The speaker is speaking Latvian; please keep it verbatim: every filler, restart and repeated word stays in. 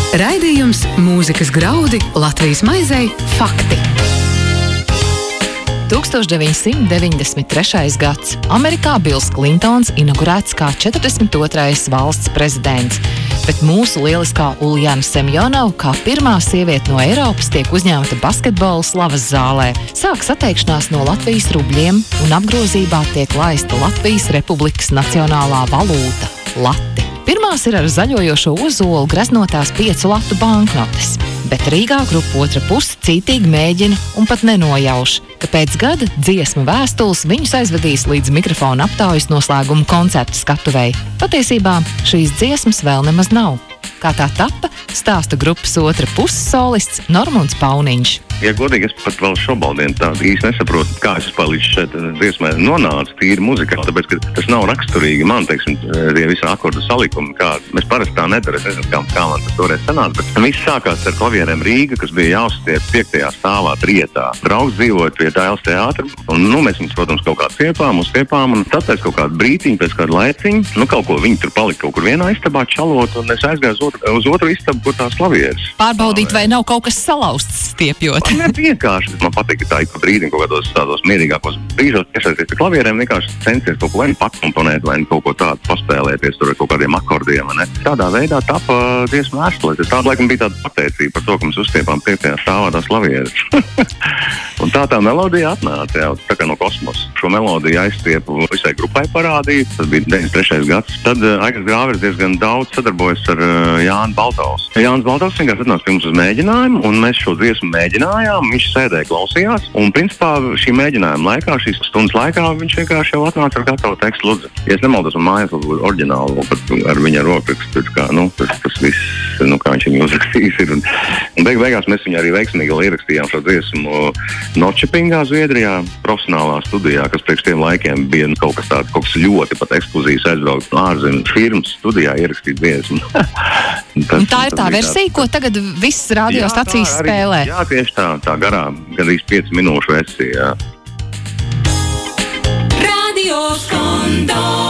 Raidījums Mūzikas graudi Latvijas maizei fakti. tūkstoš deviņsimt deviņdesmit trešais gads. Amerikā Bills Klintons inaugurēts kā četrdesmit otrais valsts prezidents, bet mūsu lieliskā Uljana Semjonova kā pirmā sieviete no Eiropas tiek uzņemta basketbola slavas zālē. Sāk sateikšanās no Latvijas rubļiem un apgrozībā tiek laista Latvijas Republikas nacionālā valūta – lati. Pirmās ir ar zaļojošo ozolu greznotās piecu latu banknotes, bet Rīgā grupa otra puse cītīgi mēģina un pat nenojauš, ka pēc gada dziesmu vēstules viņus aizvedīs līdz mikrofona aptaujas noslēguma koncerta skatuvei. Patiesībā šīs dziesmas vēl nemaz nav. Kā tā tapa, stāsta grupas otra puses solists Normunds Pauniņš. Ja godīgi, es pat vēl šobrīd tādu īsti nesaprotu, kā es vispār līdz šeit dziesmai nonācu tīri muzikāli, tāpēc, ka tas nav raksturīgi man, teiksim, tie visi akordu salikumi, kā mēs parasti tā nedara, es nezinu, kā, kā man tas toreiz sanāca, bet viss sākās ar klavierēm Rīga, kas bija jāuzstiep piektajā stāvā trietā. Draugs dzīvot pie Dailes teātra, un, nu, mēs viņus, protams, kaut kā stiepām, uzstiepām, un tad pēc kaut kādu brītiņu, pēc kādu laiciņu, nu, kaut ko viņi tur palika kaut kur vienā istabā čalot, un es aizgāju uz otru, uz otru istabu, kur tās klavieres. Pārbaudīt, vai nav kaut kas salauzts stiepjot. Man vienkārši, man patīk, ka tā ik pa brīdim kaut kādos tādos mierīgākos brīžos iesaisties pie klavierēm, vienkārši censties kaut ko vai pakomponēt, vai kaut ko tādu paspēlēties tur ar kaut kādiem akordiem, ne? Tādā veidā tapa dziesmu vēstule. Tāda laikam bija tāda pateicība par to, ka mēs uzstiepām piektajā stāvā tās klavieres. Un tā tā melodija atnāca, jā, tā kā no kosmosa. Šo melodiju aizstiepu visai grupai parādīja, tas bija deviņdesmit trešais gads. Tad uh, Aigars Grāveris diezgan daudz sadarbojas ar uh, Jānu Baltaus. Jānis Baltaus vienkārši atnāca pie mums uz mēģinājumu, un mēs šo dziesmu mēģinājām. Viņš sēdēja, klausījās, un principā šī mēģinājuma laikā, šīs stundas laikā, viņš vienkārši jau atnāca ar gatavu tekstu. Lūdzu, ja es nemaldos, un mājās vēl oriģinālu, pat ar viņa rokrakstu, kā, nu, tas, tas viss, nu, kā viņš viņu uzrakstījis ir. Un, un beig beigās mēs viņu arī veiksmīgi vēl ierakstījām šo dziesmu Nočepingā, Zviedrijā, profesionālā studijā, kas priekš tiem laikiem bija nu, kaut kas tāds, kaut kas ļoti pat ekskluzīvs aizbraukt no ārzemju firmas studijā ierakstīt dziesmu. Tas, tā ir tā versija, ko tagad viss radiostacijas spēlē. Jā, tieši tā, tā garā, gandrīz piecu minūšu versija. Radio Skondo.